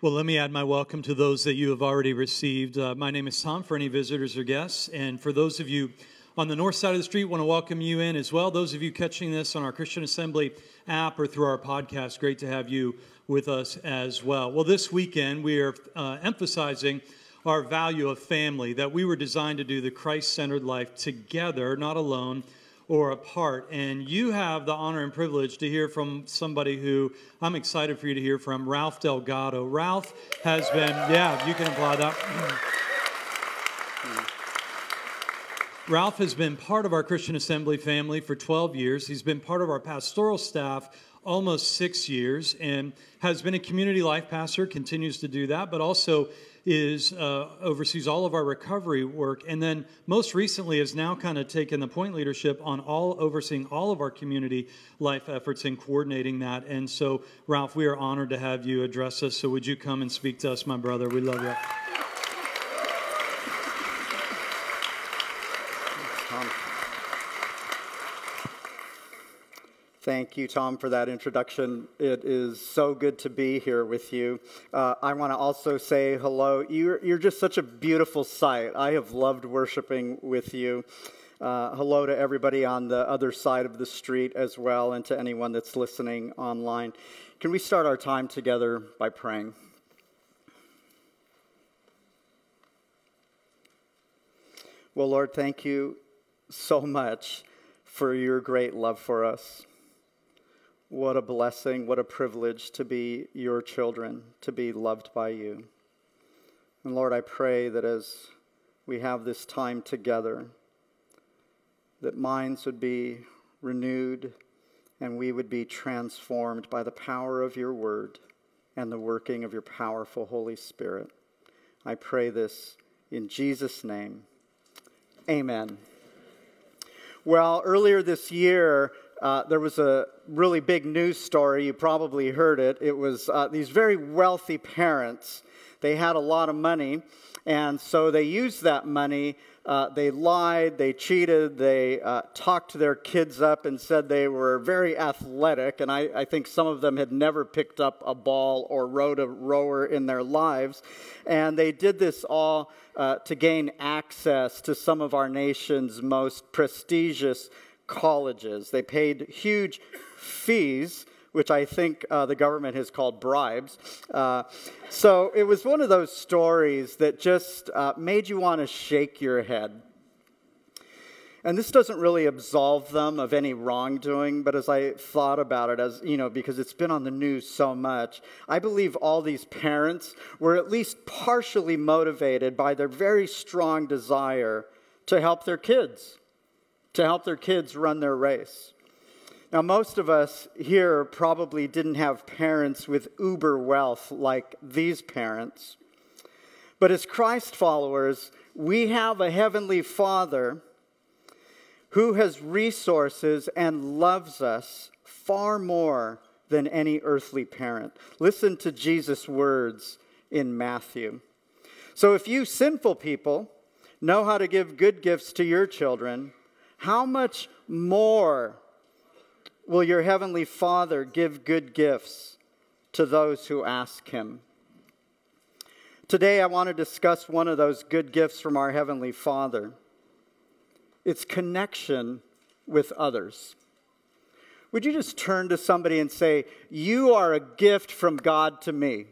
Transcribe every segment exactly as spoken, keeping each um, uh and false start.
Well, let me add my welcome to those that you have already received. Uh, my name is Tom, for any visitors or guests. And for those of you on the north side of the street, want to welcome you in as well. Those of you catching this on our Christian Assembly app or through our podcast, great to have you with us as well. Well, this weekend we are uh, emphasizing our value of family, that we were designed to do the Christ-centered life together, not alone or apart. And you have the honor and privilege to hear from somebody who I'm excited for you to hear from, Ralph Delgado. Ralph has been, yeah, you can applaud that. Ralph has been part of our Christian Assembly family for twelve years. He's been part of our pastoral staff almost six years and has been a community life pastor, continues to do that, but also is uh, oversees all of our recovery work, and then most recently has now kind of taken the point leadership on all overseeing all of our community life efforts and coordinating that. And so, Ralph, we are honored to have you address us. So would you come and speak to us, my brother? We love you. Thank you, Tom, for that introduction. It is so good to be here with you. Uh, I want to also say hello. You're, you're just such a beautiful sight. I have loved worshiping with you. Uh, hello to everybody on the other side of the street as well, and to anyone that's listening online. Can we start our time together by praying? Well, Lord, thank you so much for your great love for us. What a blessing, what a privilege to be your children, to be loved by you. And Lord, I pray that as we have this time together, that minds would be renewed and we would be transformed by the power of your word and the working of your powerful Holy Spirit. I pray this in Jesus' name. Amen. Well, earlier this year, Uh, there was a really big news story. You probably heard it. It was uh, these very wealthy parents. They had a lot of money, and so they used that money. Uh, they lied, they cheated, they uh, talked their kids up and said they were very athletic, and I, I think some of them had never picked up a ball or rode a rower in their lives. And they did this all uh, to gain access to some of our nation's most prestigious colleges. They paid huge fees, which I think uh, the government has called bribes. Uh, so it was one of those stories that just uh, made you want to shake your head. And this doesn't really absolve them of any wrongdoing, but as I thought about it, as you know, because it's been on the news so much, I believe all these parents were at least partially motivated by their very strong desire to help their kids. to help their kids run their race. Now, most of us here probably didn't have parents with uber wealth like these parents. But as Christ followers, we have a heavenly Father who has resources and loves us far more than any earthly parent. Listen to Jesus' words in Matthew. So if you sinful people know how to give good gifts to your children, how much more will your heavenly Father give good gifts to those who ask him? Today I want to discuss one of those good gifts from our heavenly Father. It's connection with others. Would you just turn to somebody and say, "You are a gift from God to me"?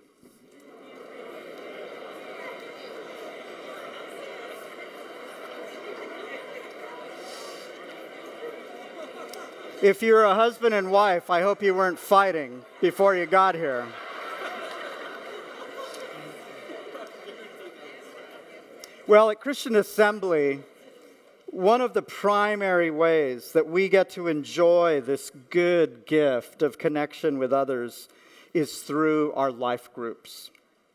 If you're a husband and wife, I hope you weren't fighting before you got here. Well, at Christian Assembly, one of the primary ways that we get to enjoy this good gift of connection with others is through our life groups.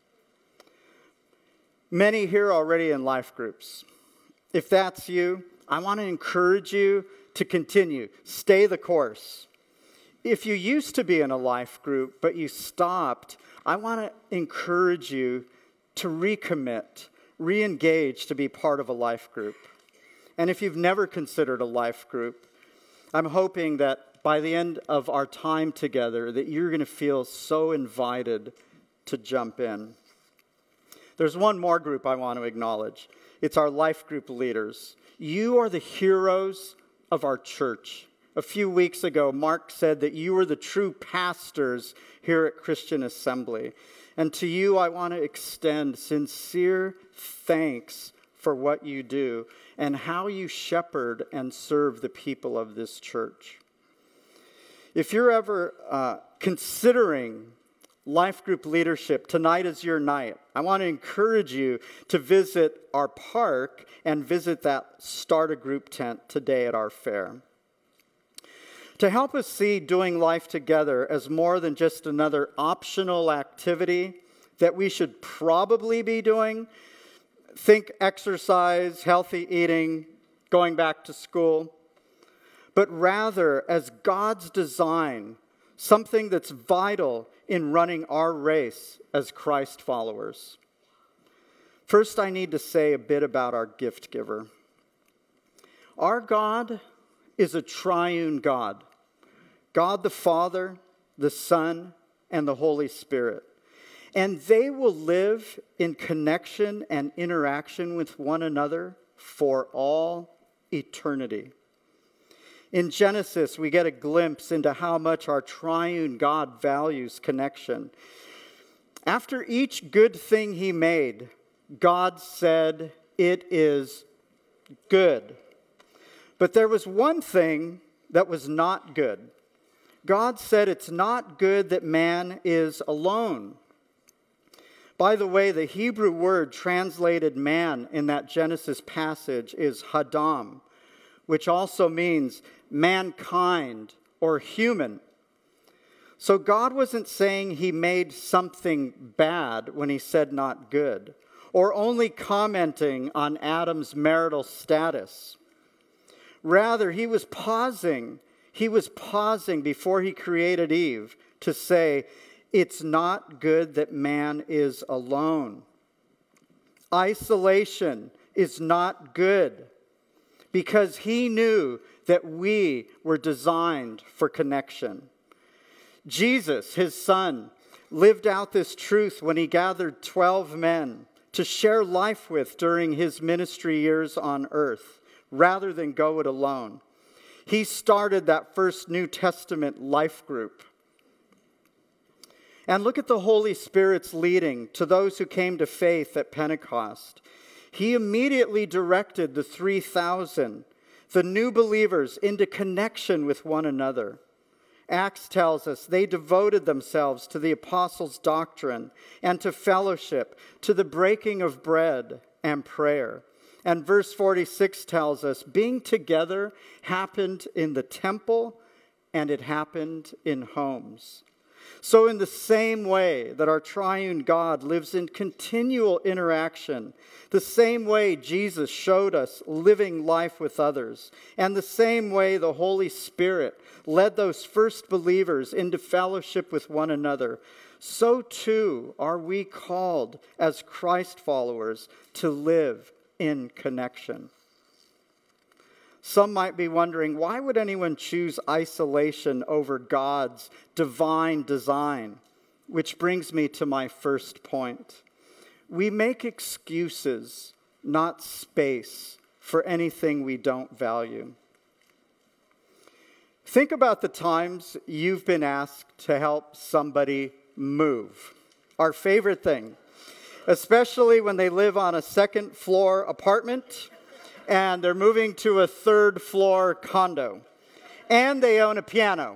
Many here are already in life groups. If that's you, I want to encourage you to continue. Stay the course. If you used to be in a life group, but you stopped, I want to encourage you to recommit, re-engage to be part of a life group. And if you've never considered a life group, I'm hoping that by the end of our time together, that you're going to feel so invited to jump in. There's one more group I want to acknowledge. It's our life group leaders. You are the heroes of our church. A few weeks ago, Mark said that you are the true pastors here at Christian Assembly. And to you, I want to extend sincere thanks for what you do and how you shepherd and serve the people of this church. If you're ever uh, considering life group leadership, tonight is your night. I want to encourage you to visit our park and visit that Start a Group tent today at our fair. To help us see doing life together as more than just another optional activity that we should probably be doing, think exercise, healthy eating, going back to school, but rather as God's design, something that's vital in running our race as Christ followers. First, I need to say a bit about our gift giver. Our God is a triune God. God the Father, the Son, and the Holy Spirit. And they will live in connection and interaction with one another for all eternity. In Genesis, we get a glimpse into how much our triune God values connection. After each good thing he made, God said, "It is good." But there was one thing that was not good. God said it's not good that man is alone. By the way, the Hebrew word translated man in that Genesis passage is Hadam, which also means mankind or human. So God wasn't saying he made something bad when he said not good, or only commenting on Adam's marital status. Rather, he was pausing. He was pausing before he created Eve to say, it's not good that man is alone. Isolation is not good, because he knew that we were designed for connection. Jesus, his son, lived out this truth when he gathered twelve men to share life with during his ministry years on earth, rather than go it alone. He started that first New Testament life group. And look at the Holy Spirit's leading to those who came to faith at Pentecost. He immediately directed the three thousand, the new believers, into connection with one another. Acts tells us they devoted themselves to the apostles' doctrine and to fellowship, to the breaking of bread and prayer. And verse forty-six tells us being together happened in the temple and it happened in homes. So in the same way that our triune God lives in continual interaction, the same way Jesus showed us living life with others, and the same way the Holy Spirit led those first believers into fellowship with one another, so too are we called as Christ followers to live in connection. Some might be wondering, why would anyone choose isolation over God's divine design? Which brings me to my first point. We make excuses, not space, for anything we don't value. Think about the times you've been asked to help somebody move. Our favorite thing, especially when they live on a second floor apartment and they're moving to a third floor condo, and they own a piano.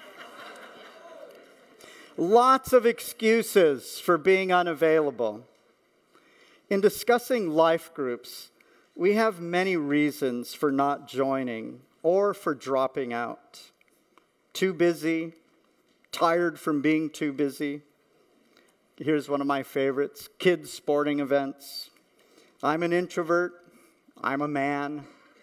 Lots of excuses for being unavailable. In discussing life groups, we have many reasons for not joining or for dropping out. Too busy, tired from being too busy. Here's one of my favorites, kids' sporting events. I'm an introvert. I'm a man.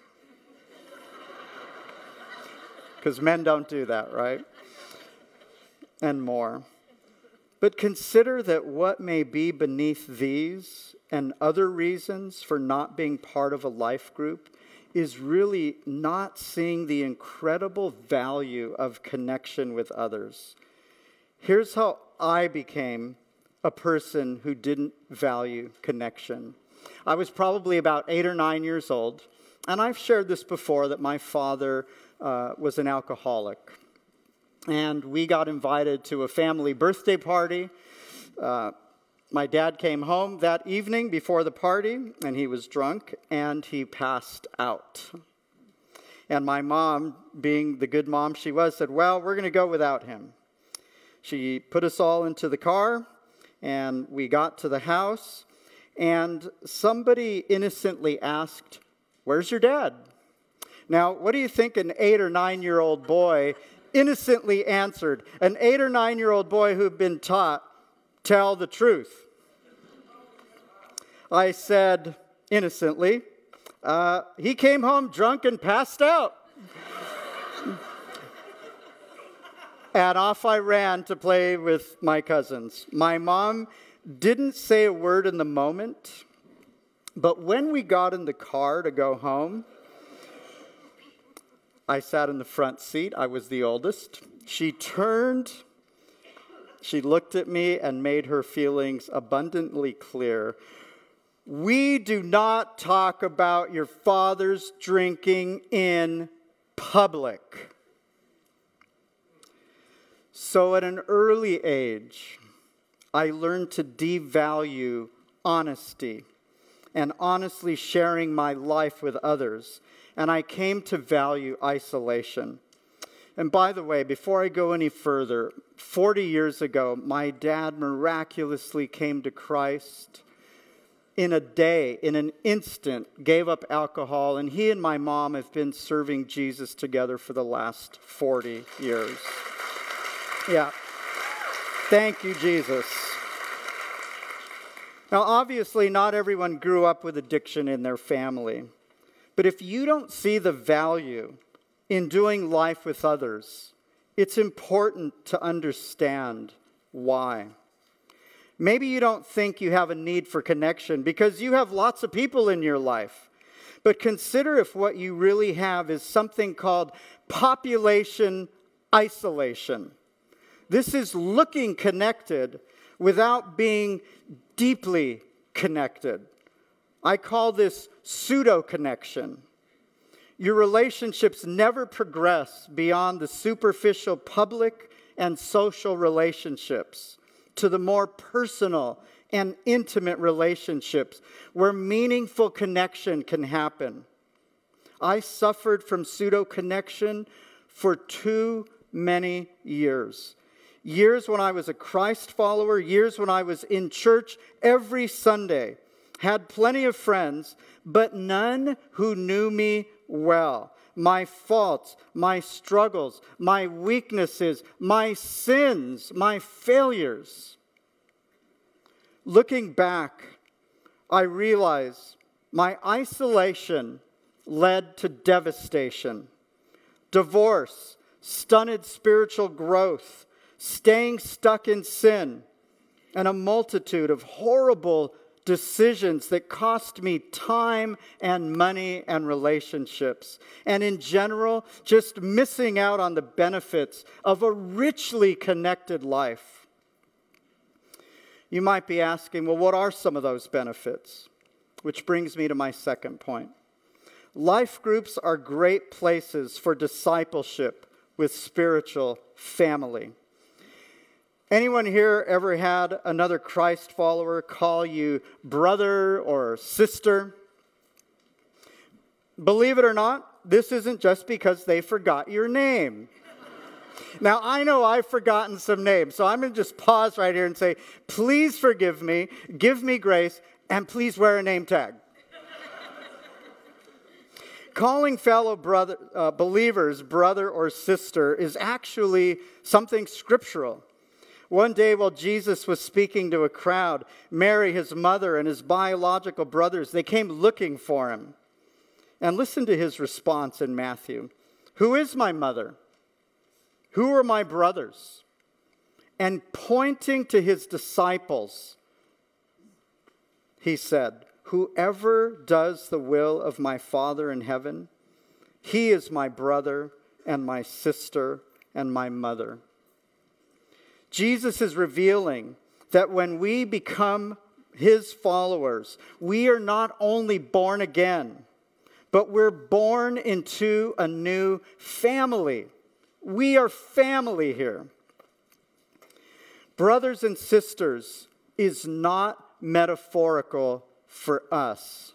Because men don't do that, right? And more. But consider that what may be beneath these and other reasons for not being part of a life group is really not seeing the incredible value of connection with others. Here's how I became a person who didn't value connection. I was probably about eight or nine years old, and I've shared this before that my father uh, was an alcoholic. And we got invited to a family birthday party. Uh, my dad came home that evening before the party, and he was drunk, and he passed out. And my mom, being the good mom she was, said, well, we're going to go without him. She put us all into the car, and we got to the house, and somebody innocently asked, where's your dad? Now, what do you think an eight or nine-year-old boy innocently answered? An eight or nine-year-old boy who'd been taught, tell the truth. I said, innocently, Uh, he came home drunk and passed out. And off I ran to play with my cousins. My mom didn't say a word in the moment, but when we got in the car to go home, I sat in the front seat. I was the oldest. She turned, she looked at me and made her feelings abundantly clear. We do not talk about your father's drinking in public. So at an early age, I learned to devalue honesty and honestly sharing my life with others. And I came to value isolation. And by the way, before I go any further, forty years ago, my dad miraculously came to Christ. In a day, in an instant, gave up alcohol, and he and my mom have been serving Jesus together for the last forty years. Yeah. Thank you, Jesus. Now, obviously, not everyone grew up with addiction in their family. But if you don't see the value in doing life with others, it's important to understand why. Maybe you don't think you have a need for connection because you have lots of people in your life. But consider if what you really have is something called population isolation. This is looking connected without being deeply connected. I call this pseudo-connection. Your relationships never progress beyond the superficial public and social relationships to the more personal and intimate relationships where meaningful connection can happen. I suffered from pseudo-connection for too many years. Years when I was a Christ follower, years when I was in church every Sunday, had plenty of friends, but none who knew me well. My faults, my struggles, my weaknesses, my sins, my failures. Looking back, I realize my isolation led to devastation, divorce, stunted spiritual growth, staying stuck in sin, and a multitude of horrible decisions that cost me time and money and relationships. And in general, just missing out on the benefits of a richly connected life. You might be asking, well, what are some of those benefits? Which brings me to my second point. Life groups are great places for discipleship with spiritual family. Anyone here ever had another Christ follower call you brother or sister? Believe it or not, this isn't just because they forgot your name. Now, I know I've forgotten some names, so I'm going to just pause right here and say, please forgive me, give me grace, and please wear a name tag. Calling fellow brother, uh, believers brother or sister is actually something scriptural. One day while Jesus was speaking to a crowd, Mary, his mother, and his biological brothers, they came looking for him. And listen to his response in Matthew. Who is my mother? Who are my brothers? And pointing to his disciples, he said, whoever does the will of my Father in heaven, he is my brother and my sister and my mother. Jesus is revealing that when we become his followers, we are not only born again, but we're born into a new family. We are family here. Brothers and sisters is not metaphorical for us.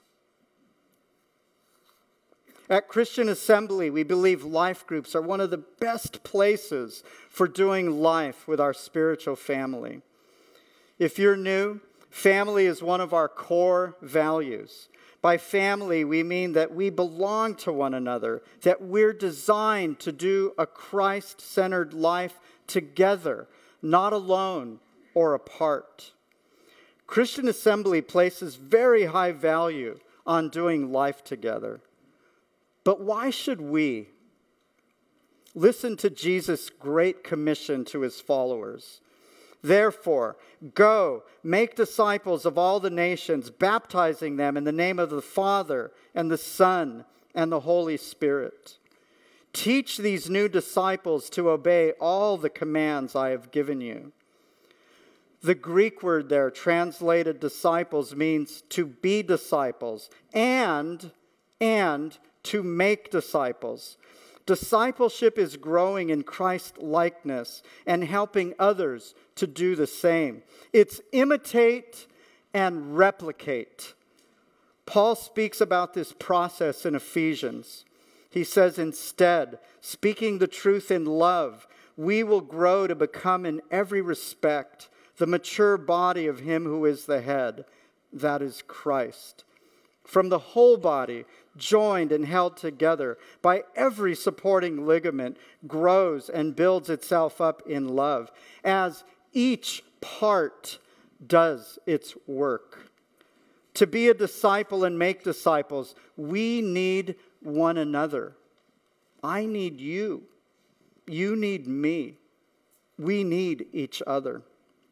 At Christian Assembly, we believe life groups are one of the best places for doing life with our spiritual family. If you're new, family is one of our core values. By family, we mean that we belong to one another, that we're designed to do a Christ-centered life together, not alone or apart. Christian Assembly places very high value on doing life together. But why should we? Listen to Jesus' great commission to his followers. Therefore, go, make disciples of all the nations, baptizing them in the name of the Father and the Son and the Holy Spirit. Teach these new disciples to obey all the commands I have given you. The Greek word there, translated disciples, means to be disciples and, and to make disciples. Discipleship is growing in Christ-likeness and helping others to do the same. It's imitate and replicate. Paul speaks about this process in Ephesians. He says, instead, speaking the truth in love, we will grow to become in every respect the mature body of him who is the head, that is Christ. From the whole body, joined and held together by every supporting ligament, grows and builds itself up in love, as each part does its work. To be a disciple and make disciples, we need one another. I need you. You need me. We need each other.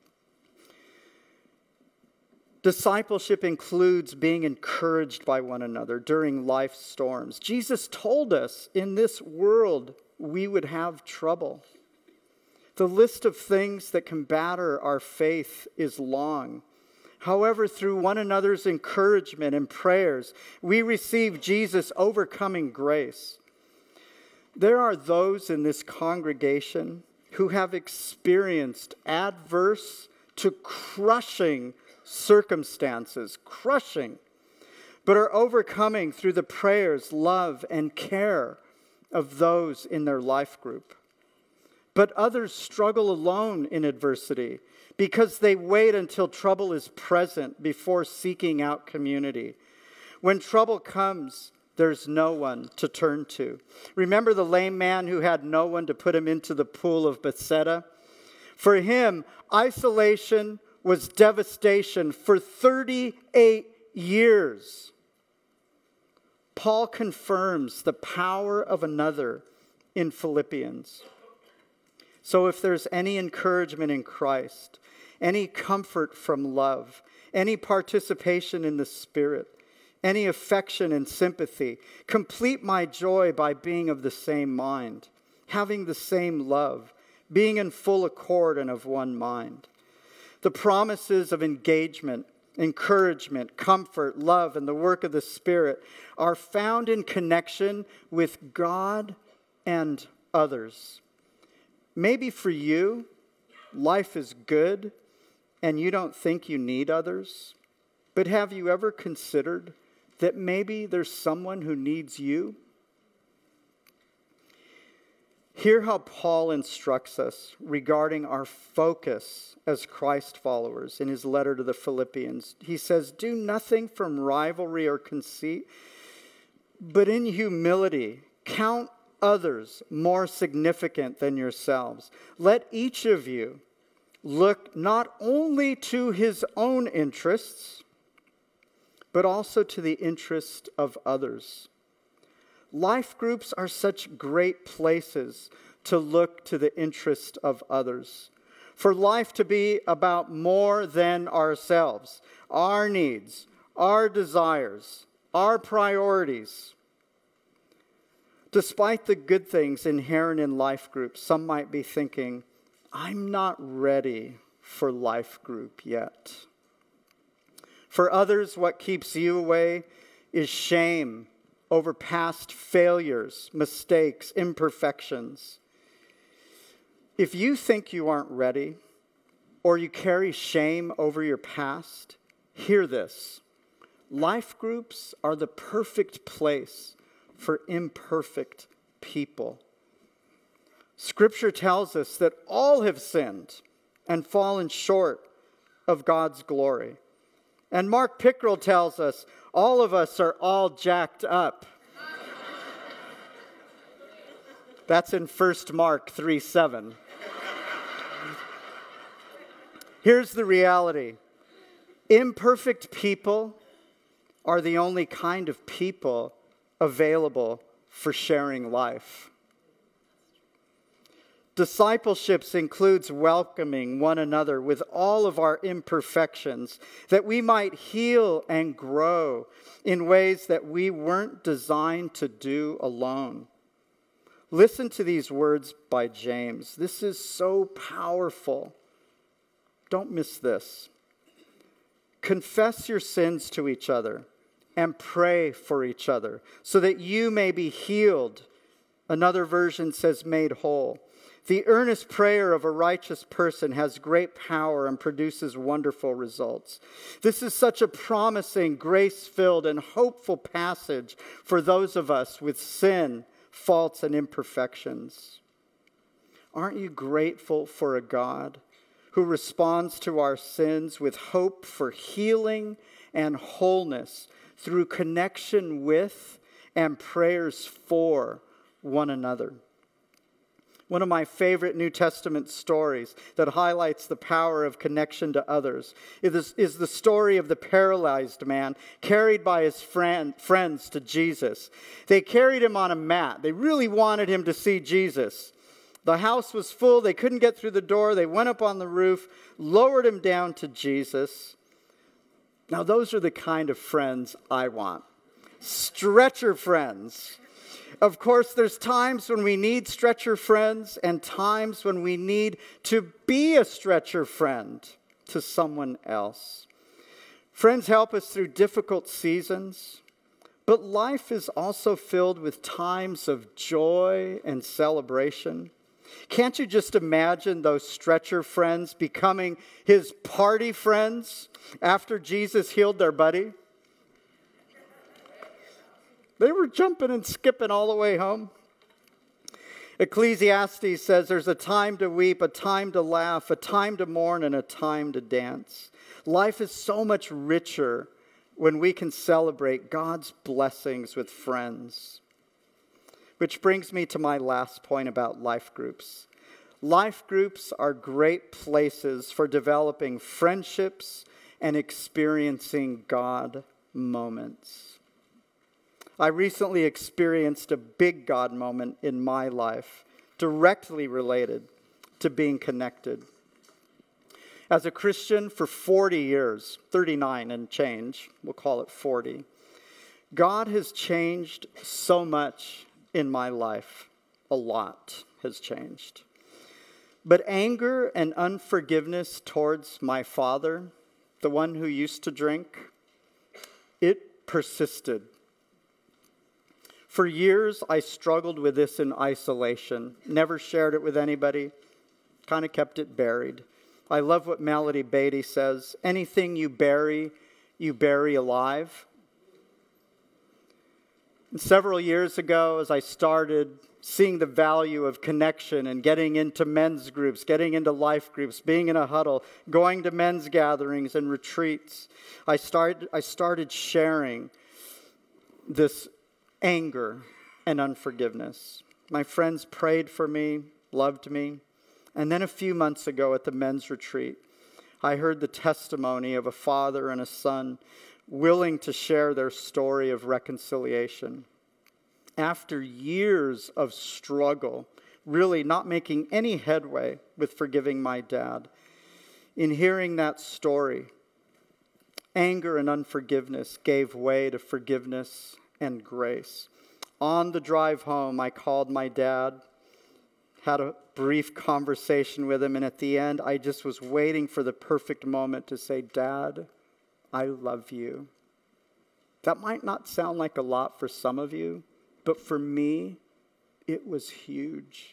Discipleship includes being encouraged by one another during life's storms. Jesus told us in this world we would have trouble. The list of things that can batter our faith is long. However, through one another's encouragement and prayers, we receive Jesus' overcoming grace. There are those in this congregation who have experienced adverse to crushing circumstances, crushing, but are overcoming through the prayers, love, and care of those in their life group. But others struggle alone in adversity because they wait until trouble is present before seeking out community. When trouble comes, there's no one to turn to. Remember the lame man who had no one to put him into the pool of Bethesda? For him, isolation was devastation for thirty-eight years. Paul confirms the power of another in Philippians. So if there's any encouragement in Christ, any comfort from love, any participation in the Spirit, any affection and sympathy, complete my joy by being of the same mind, having the same love, being in full accord and of one mind. The promises of engagement, encouragement, comfort, love, and the work of the Spirit are found in connection with God and others. Maybe for you, life is good and you don't think you need others. But have you ever considered that maybe there's someone who needs you? Hear how Paul instructs us regarding our focus as Christ followers in his letter to the Philippians. He says, do nothing from rivalry or conceit, but in humility count others more significant than yourselves. Let each of you look not only to his own interests, but also to the interest of others. Life groups are such great places to look to the interest of others. For life to be about more than ourselves, our needs, our desires, our priorities. Despite the good things inherent in life groups, some might be thinking, I'm not ready for life group yet. For others, what keeps you away is shame over past failures, mistakes, imperfections. If you think you aren't ready, or you carry shame over your past, hear this. Life groups are the perfect place for imperfect people. Scripture tells us that all have sinned and fallen short of God's glory. And Mark Pickrell tells us all of us are all jacked up. That's in First Mark three seven. Here's the reality. Imperfect people are the only kind of people available for sharing life. Discipleship includes welcoming one another with all of our imperfections, that we might heal and grow in ways that we weren't designed to do alone. Listen to these words by James. This is so powerful. Don't miss this. Confess your sins to each other and pray for each other so that you may be healed. Another version says made whole. The earnest prayer of a righteous person has great power and produces wonderful results. This is such a promising, grace-filled, and hopeful passage for those of us with sin, faults, and imperfections. Aren't you grateful for a God who responds to our sins with hope for healing and wholeness through connection with and prayers for one another? One of my favorite New Testament stories that highlights the power of connection to others is, is the story of the paralyzed man carried by his friend, friends to Jesus. They carried him on a mat. They really wanted him to see Jesus. The house was full. They couldn't get through the door. They went up on the roof, lowered him down to Jesus. Now, those are the kind of friends I want. Stretcher friends. Of course, there's times when we need stretcher friends and times when we need to be a stretcher friend to someone else. Friends help us through difficult seasons, but life is also filled with times of joy and celebration. Can't you just imagine those stretcher friends becoming his party friends after Jesus healed their buddy? They were jumping and skipping all the way home. Ecclesiastes says there's a time to weep, a time to laugh, a time to mourn, and a time to dance. Life is so much richer when we can celebrate God's blessings with friends. Which brings me to my last point about life groups. Life groups are great places for developing friendships and experiencing God moments. I recently experienced a big God moment in my life, directly related to being connected. As a Christian for forty years, thirty-nine and change, we'll call it forty, God has changed so much in my life. A lot has changed. But anger and unforgiveness towards my father, the one who used to drink, it persisted. For years, I struggled with this in isolation, never shared it with anybody, kind of kept it buried. I love what Melody Beatty says, anything you bury, you bury alive. And several years ago, as I started seeing the value of connection and getting into men's groups, getting into life groups, being in a huddle, going to men's gatherings and retreats, I started, I started sharing this anger and unforgiveness. My friends prayed for me, loved me. And then a few months ago at the men's retreat, I heard the testimony of a father and a son willing to share their story of reconciliation. After years of struggle, really not making any headway with forgiving my dad, in hearing that story, anger and unforgiveness gave way to forgiveness and grace. On the drive home, I called my dad, had a brief conversation with him, and at the end, I just was waiting for the perfect moment to say, Dad, I love you. That might not sound like a lot for some of you, but for me, it was huge.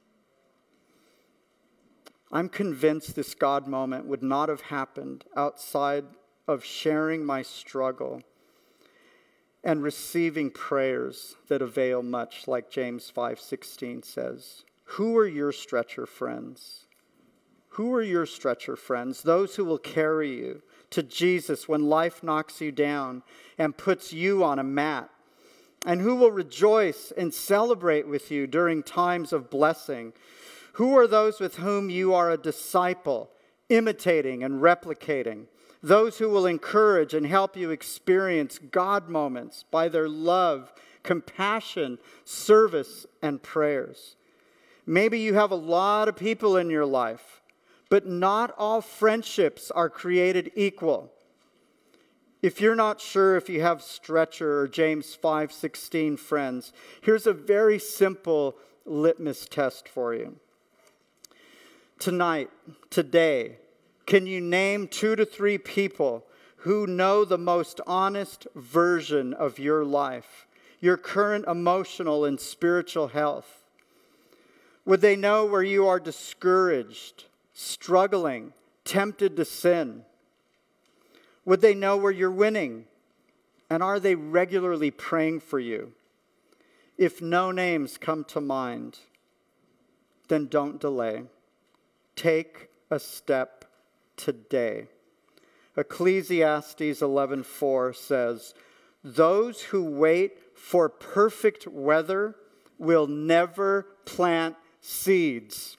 I'm convinced this God moment would not have happened outside of sharing my struggle and receiving prayers that avail much, like James five sixteen says. Who are your stretcher friends? Who are your stretcher friends? Those who will carry you to Jesus when life knocks you down and puts you on a mat. And who will rejoice and celebrate with you during times of blessing? Who are those with whom you are a disciple, imitating and replicating? Those who will encourage and help you experience God moments by their love, compassion, service, and prayers. Maybe you have a lot of people in your life, but not all friendships are created equal. If you're not sure if you have Stretcher or James five sixteen friends, here's a very simple litmus test for you. Tonight, today, can you name two to three people who know the most honest version of your life, your current emotional and spiritual health? Would they know where you are discouraged, struggling, tempted to sin? Would they know where you're winning? And are they regularly praying for you? If no names come to mind, then don't delay. Take a step today. Ecclesiastes eleven four says, those who wait for perfect weather will never plant seeds.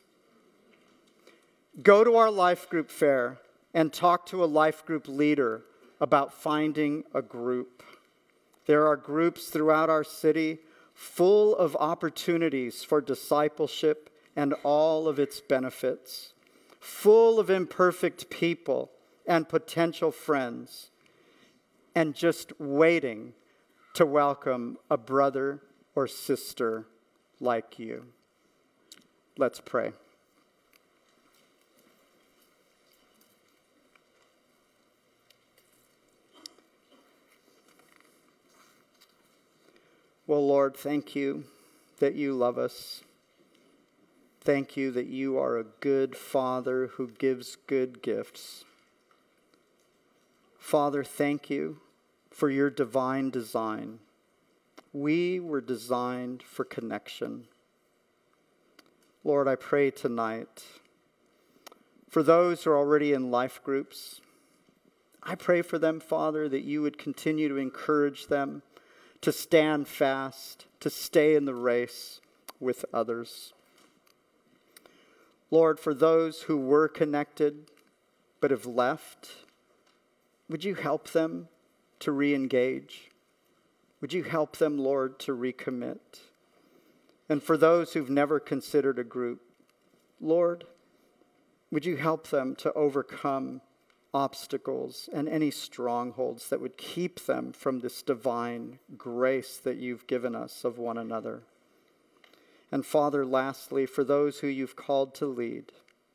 Go to our life group fair and talk to a life group leader about finding a group. There are groups throughout our city full of opportunities for discipleship and all of its benefits, full of imperfect people and potential friends, and just waiting to welcome a brother or sister like you. Let's pray. Well, Lord, thank you that you love us. Thank you that you are a good Father who gives good gifts. Father, thank you for your divine design. We were designed for connection. Lord, I pray tonight for those who are already in life groups. I pray for them, Father, that you would continue to encourage them to stand fast, to stay in the race with others. Lord, for those who were connected but have left, would you help them to re-engage? Would you help them, Lord, to recommit? And for those who've never considered a group, Lord, would you help them to overcome obstacles and any strongholds that would keep them from this divine grace that you've given us of one another? And Father, lastly, for those who you've called to lead,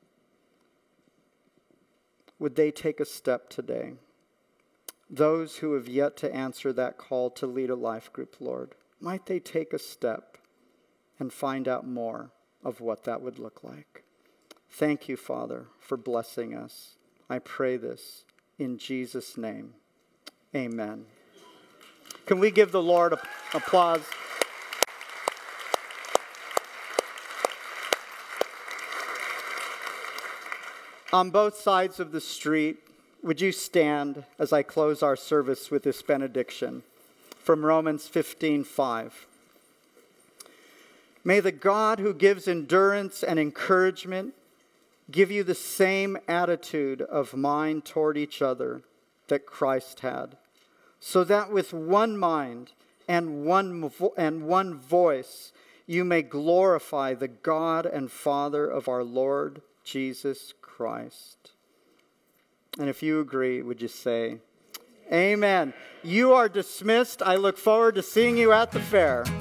would they take a step today? Those who have yet to answer that call to lead a life group, Lord, might they take a step and find out more of what that would look like? Thank you, Father, for blessing us. I pray this in Jesus' name. Amen. Can we give the Lord a, applause? On both sides of the street, would you stand as I close our service with this benediction from Romans fifteen five. May the God who gives endurance and encouragement give you the same attitude of mind toward each other that Christ had, so that with one mind and one vo- and one voice you may glorify the God and Father of our Lord Jesus Christ. And if you agree, would you say, Amen. You are dismissed. I look forward to seeing you at the fair.